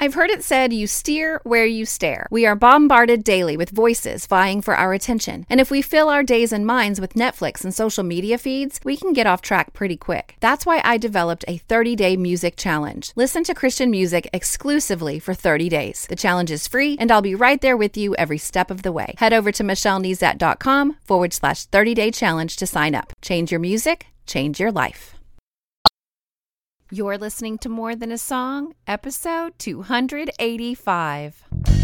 I've heard it said you steer where you stare. We are bombarded daily with voices vying for our attention. And if we fill our days and minds with Netflix and social media feeds, we can get off track pretty quick. That's why I developed a 30-day music challenge. Listen to Christian music exclusively for 30 days. The challenge is free, and I'll be right there with you every step of the way. Head over to michellenezat.com/30-day challenge to sign up. Change your music, change your life. You're listening to More Than a Song, episode 285.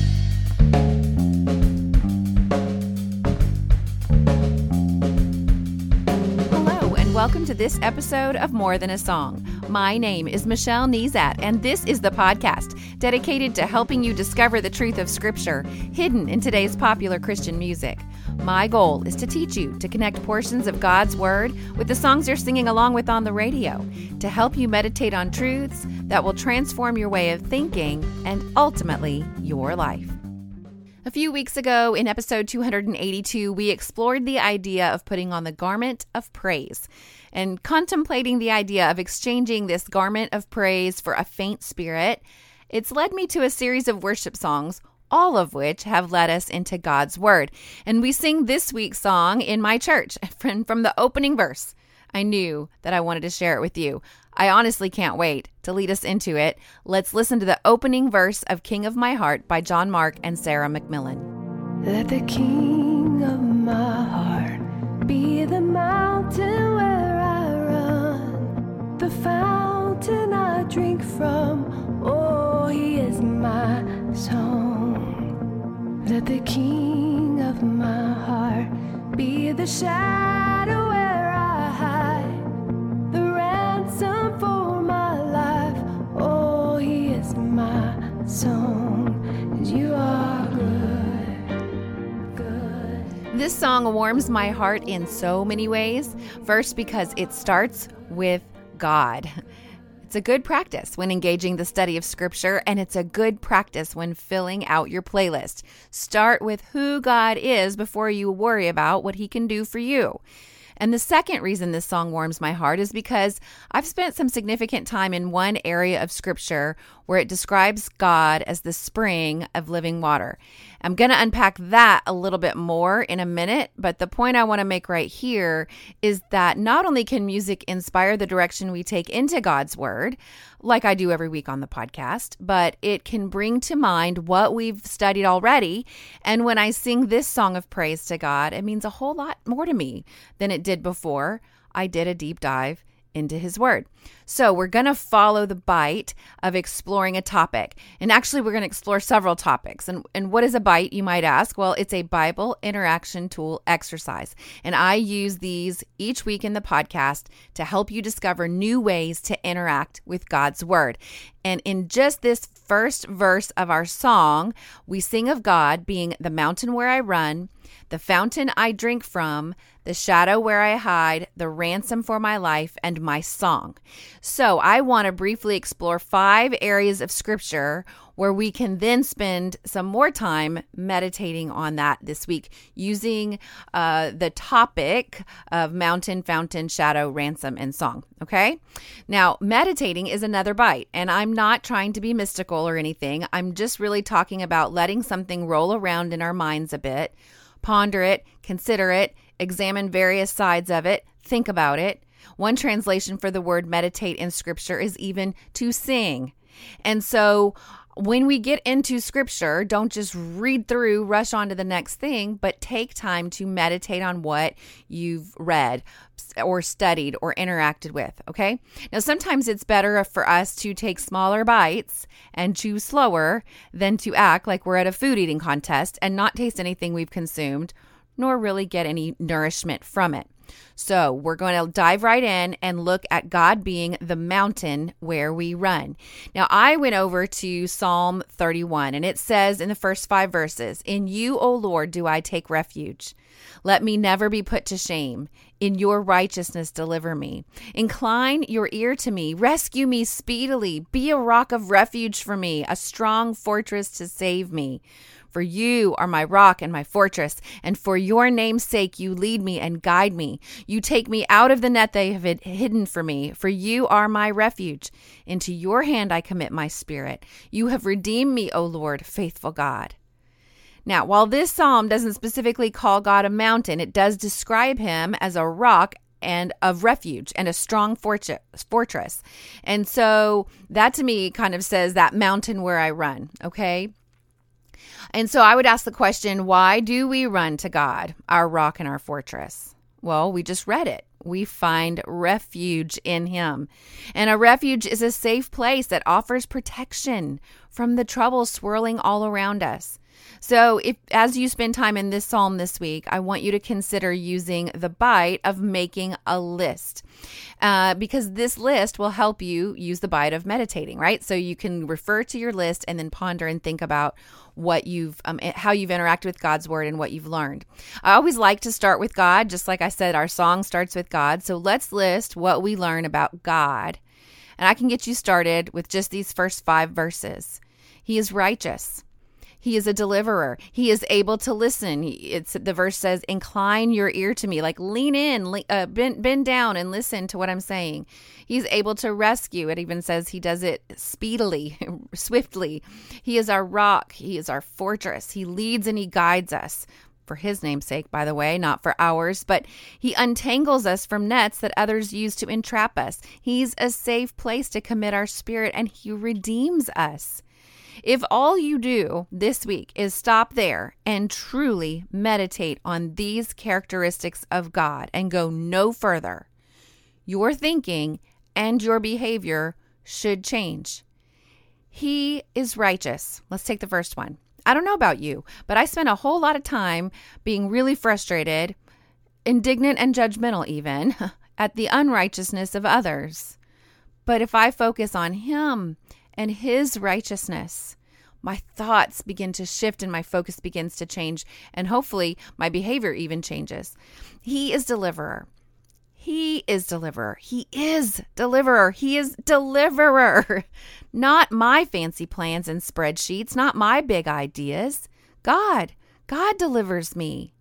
Hello, and welcome to this episode of More Than a Song. My name is Michelle Nezat, and this is the podcast dedicated to helping you discover the truth of Scripture hidden in today's popular Christian music. My goal is to teach you to connect portions of God's Word with the songs you're singing along with on the radio, to help you meditate on truths that will transform your way of thinking and ultimately your life. A few weeks ago, in episode 282, we explored the idea of putting on the garment of praise and contemplating the idea of exchanging this garment of praise for a faint spirit. It's led me to a series of worship songs, all of which have led us into God's Word. And we sing this week's song in my church from the opening verse. I knew that I wanted to share it with you. I honestly can't wait to lead us into it. Let's listen to the opening verse of King of My Heart by John Mark and Sarah McMillan. Let the King of my heart be the mountain where I run, the fountain I drink from. Oh, he is my song. Let the King of my heart be the shadow where I hide, the ransom for my life. Oh, he is my song, 'cause you are good. This song warms my heart in so many ways. First, because it starts with God. It's a good practice when engaging the study of Scripture, and it's a good practice when filling out your playlist. Start with who God is before you worry about what He can do for you. And the second reason this song warms my heart is because I've spent some significant time in one area of Scripture where it describes God as the spring of living water. I'm going to unpack that a little bit more in a minute, but the point I want to make right here is that not only can music inspire the direction we take into God's Word, like I do every week on the podcast, but it can bring to mind what we've studied already. And when I sing this song of praise to God, it means a whole lot more to me than it did before I did a deep dive into His Word. So we're going to follow the bite of exploring a topic. And actually, we're going to explore several topics. And what is a bite, you might ask? Well, it's a Bible interaction tool exercise. And I use these each week in the podcast to help you discover new ways to interact with God's Word. And in just this first verse of our song, we sing of God being the mountain where I run, the fountain I drink from, the shadow where I hide, the ransom for my life, and my song. So I want to briefly explore 5 areas of Scripture where we can then spend some more time meditating on that this week using the topic of mountain, fountain, shadow, ransom, and song. Okay? Now, meditating is another bite, and I'm not trying to be mystical or anything. I'm just really talking about letting something roll around in our minds a bit, ponder it, consider it, examine various sides of it, think about it. One translation for the word meditate in Scripture is even to sing. And so when we get into Scripture, don't just read through, rush on to the next thing, but take time to meditate on what you've read or studied or interacted with, okay? Now, sometimes it's better for us to take smaller bites and chew slower than to act like we're at a food eating contest and not taste anything we've consumed, nor really get any nourishment from it. So we're going to dive right in and look at God being the mountain where we run. Now, I went over to Psalm 31, and it says in the first 5 verses, "In you, O Lord, do I take refuge. Let me never be put to shame. In your righteousness, deliver me. Incline your ear to me. Rescue me speedily. Be a rock of refuge for me, a strong fortress to save me. For you are my rock and my fortress, and for your name's sake you lead me and guide me. You take me out of the net they have hidden for me, for you are my refuge. Into your hand I commit my spirit. You have redeemed me, O Lord, faithful God. Now, while this psalm doesn't specifically call God a mountain, it does describe him as a rock and of refuge and a strong fortress. And so that to me kind of says that mountain where I run, okay? And so I would ask the question, why do we run to God, our rock and our fortress? Well, we just read it. We find refuge in him. And a refuge is a safe place that offers protection from the trouble swirling all around us. So as you spend time in this psalm this week, I want you to consider using the bite of making a list, because this list will help you use the bite of meditating, right? So you can refer to your list and then ponder and think about what how you've interacted with God's word and what you've learned. I always like to start with God. Just like I said, our song starts with God. So let's list what we learn about God. And I can get you started with just these first 5 verses. He is righteous. He is a deliverer. He is able to listen. The verse says, incline your ear to me, like lean in, bend down and listen to what I'm saying. He's able to rescue. It even says he does it speedily, swiftly. He is our rock. He is our fortress. He leads and he guides us. For his name's sake, by the way, not for ours, but he untangles us from nets that others use to entrap us. He's a safe place to commit our spirit, and he redeems us. If all you do this week is stop there and truly meditate on these characteristics of God and go no further, your thinking and your behavior should change. He is righteous. Let's take the first one. I don't know about you, but I spent a whole lot of time being really frustrated, indignant and judgmental even, at the unrighteousness of others. But if I focus on him and his righteousness, my thoughts begin to shift and my focus begins to change, and hopefully my behavior even changes. He is deliverer. He is deliverer. He is deliverer. He is deliverer. Not my fancy plans and spreadsheets, not my big ideas. God delivers me.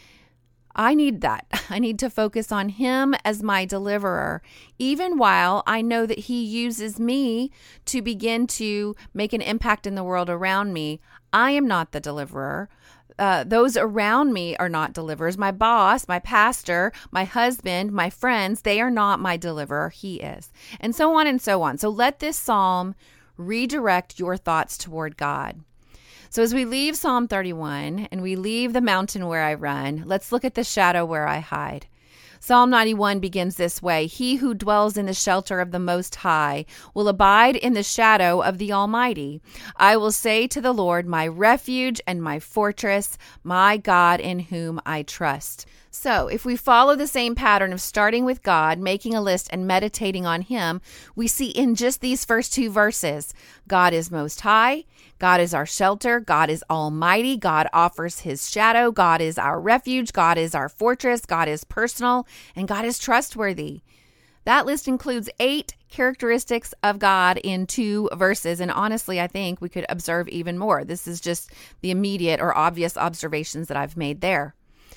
I need that. I need to focus on him as my deliverer, even while I know that he uses me to begin to make an impact in the world around me. I am not the deliverer. Those around me are not deliverers. My boss, my pastor, my husband, my friends, they are not my deliverer. He is. And so on and so on. So let this psalm redirect your thoughts toward God. So as we leave Psalm 31 and we leave the mountain where I run, let's look at the shadow where I hide. Psalm 91 begins this way: He who dwells in the shelter of the Most High will abide in the shadow of the Almighty. I will say to the Lord, my refuge and my fortress, my God in whom I trust. So if we follow the same pattern of starting with God, making a list, and meditating on him, we see in just these first 2 verses, God is most high, God is our shelter, God is almighty, God offers his shadow, God is our refuge, God is our fortress, God is personal, and God is trustworthy. That list includes 8 characteristics of God in 2 verses, and honestly, I think we could observe even more. This is just the immediate or obvious observations that I've made there.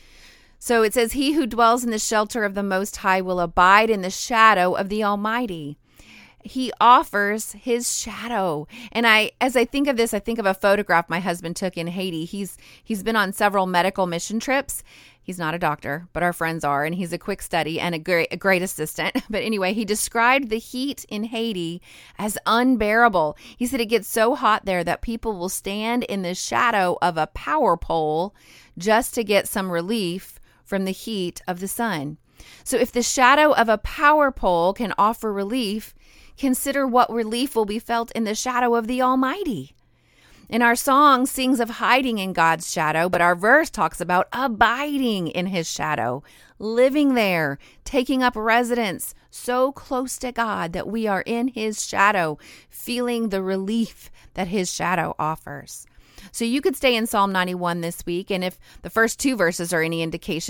So it says, he who dwells in the shelter of the Most High will abide in the shadow of the Almighty. He offers his shadow. And as I think of this, I think of a photograph my husband took in Haiti. He's been on several medical mission trips. He's not a doctor, but our friends are, and he's a quick study and a great assistant. But anyway, he described the heat in Haiti as unbearable. He said it gets so hot there that people will stand in the shadow of a power pole just to get some relief from the heat of the sun. So if the shadow of a power pole can offer relief, consider what relief will be felt in the shadow of the Almighty. And our song sings of hiding in God's shadow, but our verse talks about abiding in his shadow, living there, taking up residence so close to God that we are in his shadow, feeling the relief that his shadow offers. So you could stay in Psalm 91 this week, and if the first 2 verses are any indication, it's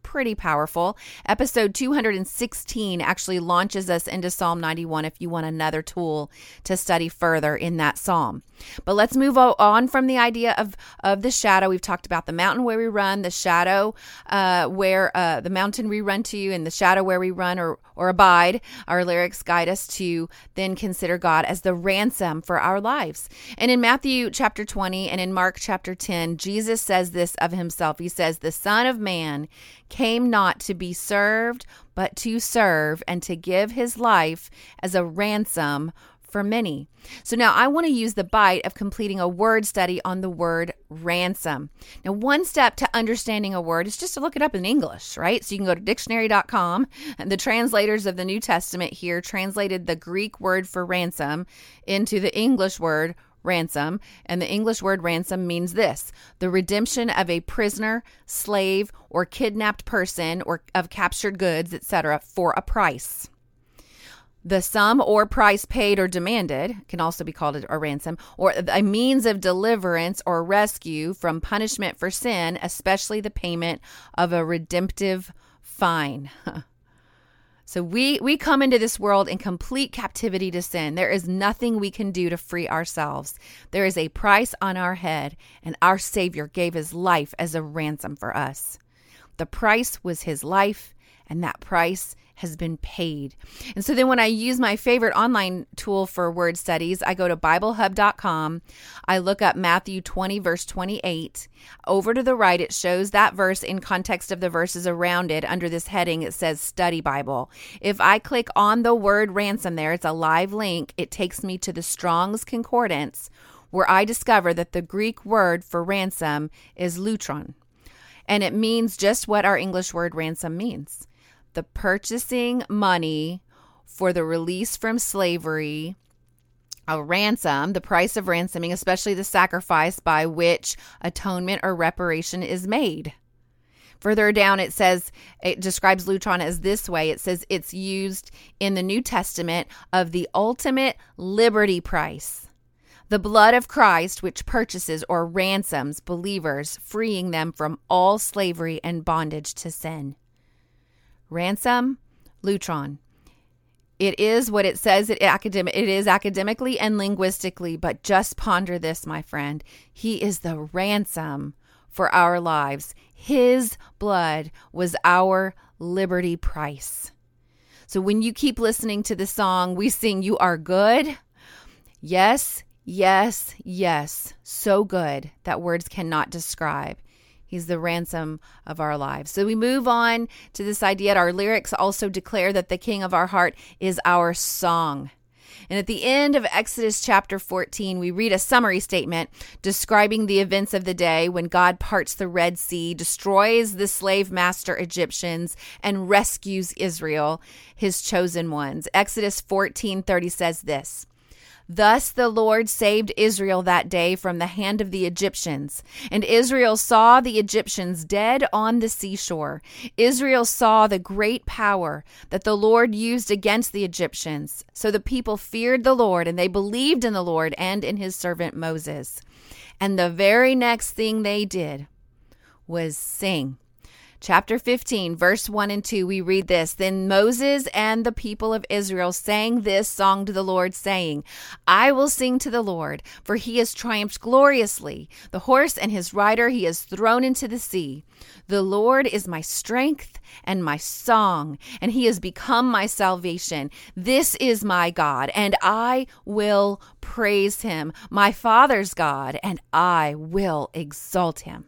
pretty powerful. Episode 216 actually launches us into Psalm 91 if you want another tool to study further in that psalm. But let's move on from the idea of the shadow. We've talked about the mountain where we run, the shadow where the mountain we run to, and the shadow where we run or abide. Our lyrics guide us to then consider God as the ransom for our lives. And in Matthew chapter 20 and in Mark chapter 10, Jesus says this of himself. He says, "The Son of Man came not to be served, but to serve and to give his life as a ransom for many." So now I want to use the bite of completing a word study on the word ransom. Now, one step to understanding a word is just to look it up in English, right? So you can go to dictionary.com, and the translators of the New Testament here translated the Greek word for ransom into the English word ransom. And the English word ransom means this: the redemption of a prisoner, slave, or kidnapped person, or of captured goods, etc., for a price. The sum or price paid or demanded can also be called a ransom, or a means of deliverance or rescue from punishment for sin, especially the payment of a redemptive fine. So we come into this world in complete captivity to sin. There is nothing we can do to free ourselves. There is a price on our head, and our Savior gave his life as a ransom for us. The price was his life, and that price has been paid. And so then when I use my favorite online tool for word studies, I go to BibleHub.com. I look up Matthew 20, verse 28. Over to the right, it shows that verse in context of the verses around it. Under this heading, it says Study Bible. If I click on the word ransom there, it's a live link. It takes me to the Strong's Concordance, where I discover that the Greek word for ransom is lutron. And it means just what our English word ransom means: the purchasing money for the release from slavery, a ransom, the price of ransoming, especially the sacrifice by which atonement or reparation is made. Further down, it describes lutron as this way. It says it's used in the New Testament of the ultimate liberty price. The blood of Christ, which purchases or ransoms believers, freeing them from all slavery and bondage to sin. Ransom, lutron. It is what it says it is academically and linguistically, but just ponder this, my friend. He is the ransom for our lives. His blood was our liberty price. So when you keep listening to the song we sing, "You Are Good," yes, yes, yes, so good that words cannot describe. He's the ransom of our lives. So we move on to this idea. Our lyrics also declare that the King of our heart is our song. And at the end of Exodus chapter 14, we read a summary statement describing the events of the day when God parts the Red Sea, destroys the slave master Egyptians, and rescues Israel, his chosen ones. Exodus 14:30 says this: "Thus the Lord saved Israel that day from the hand of the Egyptians. And Israel saw the Egyptians dead on the seashore. Israel saw the great power that the Lord used against the Egyptians. So the people feared the Lord, and they believed in the Lord and in his servant Moses. And the very next thing they did was sing." Chapter 15, verse 1 and 2, we read this: "Then Moses and the people of Israel sang this song to the Lord, saying, I will sing to the Lord, for he has triumphed gloriously. The horse and his rider he has thrown into the sea. The Lord is my strength and my song, and he has become my salvation. This is my God, and I will praise him, my father's God, and I will exalt him.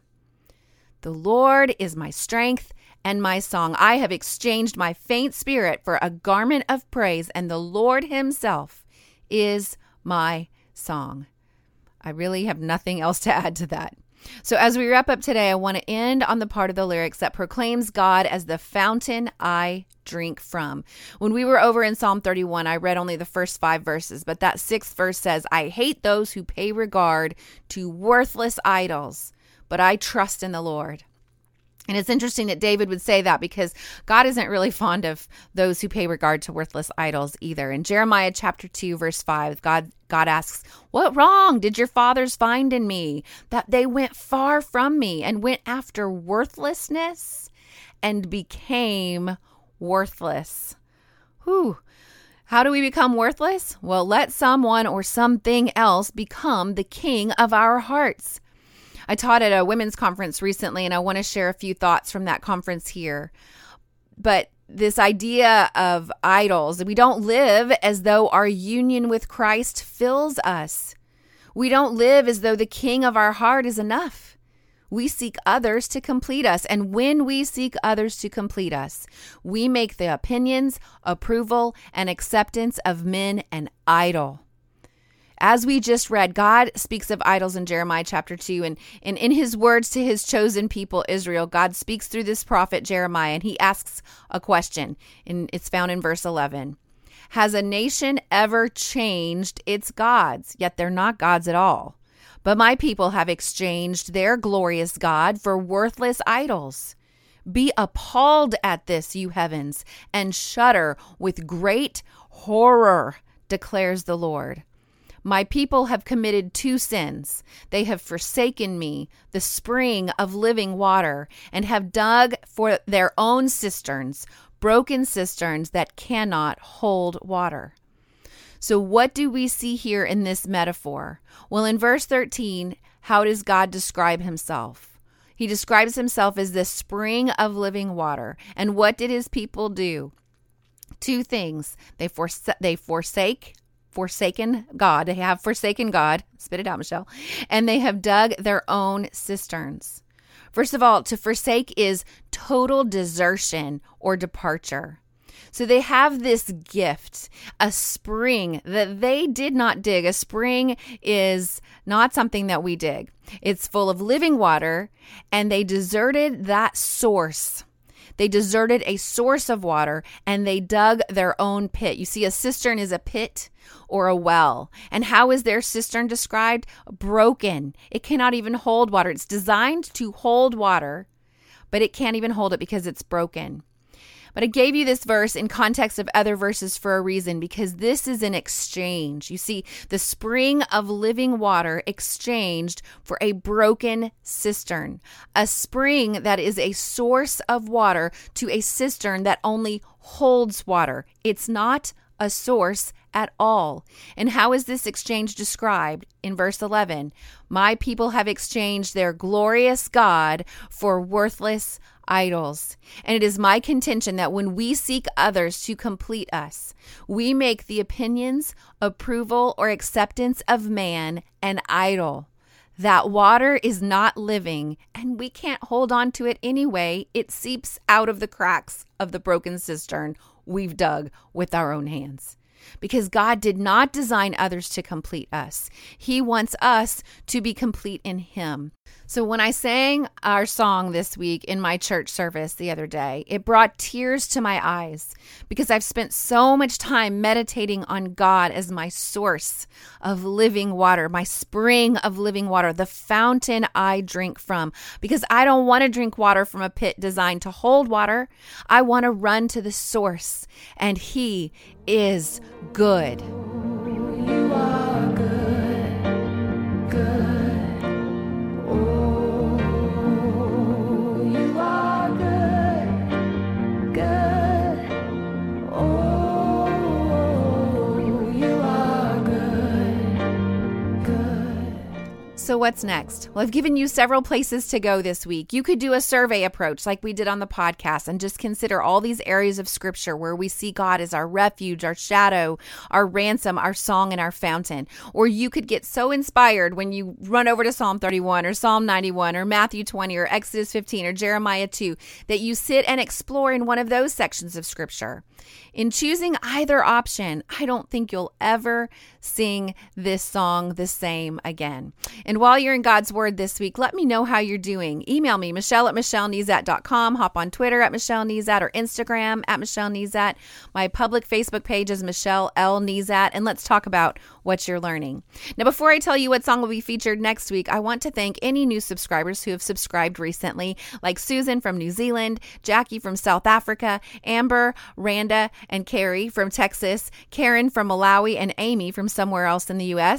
The Lord is my strength and my song. I have exchanged my faint spirit for a garment of praise, and the Lord himself is my song." I really have nothing else to add to that. So as we wrap up today, I want to end on the part of the lyrics that proclaims God as the fountain I drink from. When we were over in Psalm 31, I read only the first 5 verses, but that 6th verse says, "I hate those who pay regard to worthless idols, but I trust in the Lord." And it's interesting that David would say that because God isn't really fond of those who pay regard to worthless idols either. In Jeremiah chapter 2, verse 5, God asks, "What wrong did your fathers find in me, that they went far from me and went after worthlessness and became worthless. Whew. How do we become worthless? Well, let someone or something else become the king of our hearts. I taught at a women's conference recently, and I want to share a few thoughts from that conference here. But this idea of idols, we don't live as though our union with Christ fills us. We don't live as though the king of our heart is enough. We seek others to complete us. And when we seek others to complete us, we make the opinions, approval, and acceptance of men an idol. As we just read, God speaks of idols in Jeremiah chapter 2. And in his words to his chosen people, Israel, God speaks through this prophet Jeremiah, and he asks a question. And it's found in verse 11. Has a nation ever changed its gods? Yet they're not gods at all. But my people have exchanged their glorious God for worthless idols. Be appalled at this, you heavens, and shudder with great horror, declares the Lord. My people have committed 2 sins. They have forsaken me, the spring of living water, and have dug for their own cisterns, broken cisterns that cannot hold water. So what do we see here in this metaphor? Well, in verse 13, how does God describe himself? He describes himself as the spring of living water. And what did his people do? 2 things. They forsaken God. They have forsaken God. Spit it out, Michelle. And they have dug their own cisterns. First of all, to forsake is total desertion or departure. So they have this gift, a spring that they did not dig. A spring is not something that we dig. It's full of living water, and they deserted that source. They deserted a source of water, and they dug their own pit. You see, a cistern is a pit or a well. And how is their cistern described? Broken. It cannot even hold water. It's designed to hold water, but it can't even hold it because it's broken. But I gave you this verse in context of other verses for a reason, because this is an exchange. You see, the spring of living water exchanged for a broken cistern, a spring that is a source of water to a cistern that only holds water. It's not a source at all. And how is this exchange described? In verse 11, my people have exchanged their glorious God for worthless idols. And it is my contention that when we seek others to complete us, we make the opinions, approval, or acceptance of man an idol. That water is not living, and we can't hold on to it anyway. It seeps out of the cracks of the broken cistern we've dug with our own hands. Because God did not design others to complete us. He wants us to be complete in Him. So when I sang our song this week in my church service the other day, it brought tears to my eyes because I've spent so much time meditating on God as my source of living water, my spring of living water, the fountain I drink from. Because I don't want to drink water from a pit designed to hold water. I want to run to the source, and He is good. You are good, good. Oh, you are good, good. Oh, you are good, good. So what's next? Well, I've given you several places to go this week. You could do a survey approach like we did on the podcast and just consider all these areas of scripture where we see God as our refuge, our shadow, our ransom, our song, and our fountain. Or you could get so inspired when you run over to Psalm 31 or Psalm 91 or Matthew 20 or Exodus 15 or Jeremiah 2 that you sit and explore in one of those sections of scripture. In choosing either option, I don't think you'll ever sing this song the same again. And while you're in God's Word this week, let me know how you're doing. Email me, Michelle@MichelleNezat.com. Hop on Twitter @MichelleNezat or Instagram @MichelleNezat. My public Facebook page is Michelle L. Nezat, and let's talk about what you're learning. Now, before I tell you what song will be featured next week, I want to thank any new subscribers who have subscribed recently, like Susan from New Zealand, Jackie from South Africa, Amber, Randa, and Carrie from Texas, Karen from Malawi, and Amy from somewhere else in the U.S.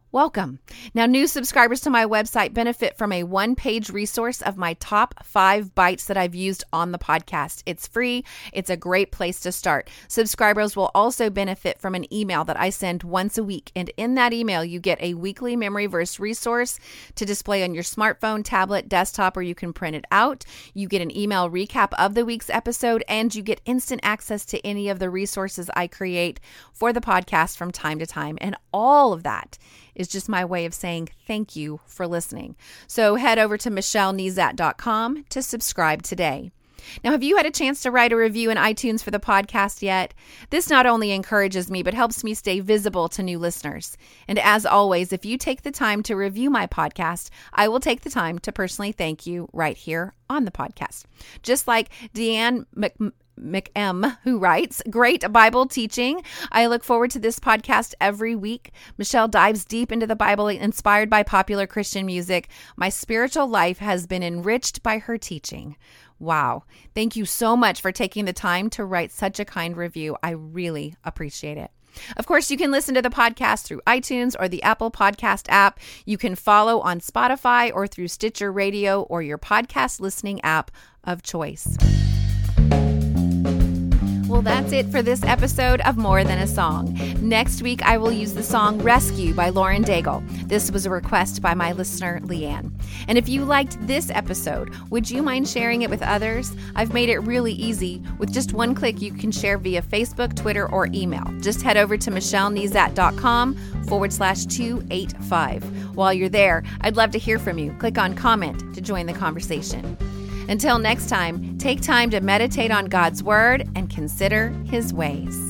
welcome. Now, new subscribers to my website benefit from a one-page resource of my top 5 bites that I've used on the podcast. It's free. It's a great place to start. Subscribers will also benefit from an email that I send once a week. And in that email, you get a weekly memory verse resource to display on your smartphone, tablet, desktop, or you can print it out. You get an email recap of the week's episode, and you get instant access to any of the resources I create for the podcast from time to time. And all of that is just my way of saying thank you for listening. So head over to michellenezat.com to subscribe today. Now, have you had a chance to write a review in iTunes for the podcast yet? This not only encourages me, but helps me stay visible to new listeners. And as always, if you take the time to review my podcast, I will take the time to personally thank you right here on the podcast. Just like Deanne McM, who writes, great Bible teaching. I look forward to this podcast every week. Michelle dives deep into the Bible, inspired by popular Christian music. My spiritual life has been enriched by her teaching. Wow. Thank you so much for taking the time to write such a kind review. I really appreciate it. Of course, you can listen to the podcast through iTunes or the Apple Podcast app. You can follow on Spotify or through Stitcher Radio or your podcast listening app of choice. Well, that's it for this episode of More Than a Song. Next week, I will use the song Rescue by Lauren Daigle. This was a request by my listener, Leanne. And if you liked this episode, would you mind sharing it with others? I've made it really easy. With just one click, you can share via Facebook, Twitter, or email. Just head over to michellenezat.com/285. While you're there, I'd love to hear from you. Click on comment to join the conversation. Until next time, take time to meditate on God's Word and consider His ways.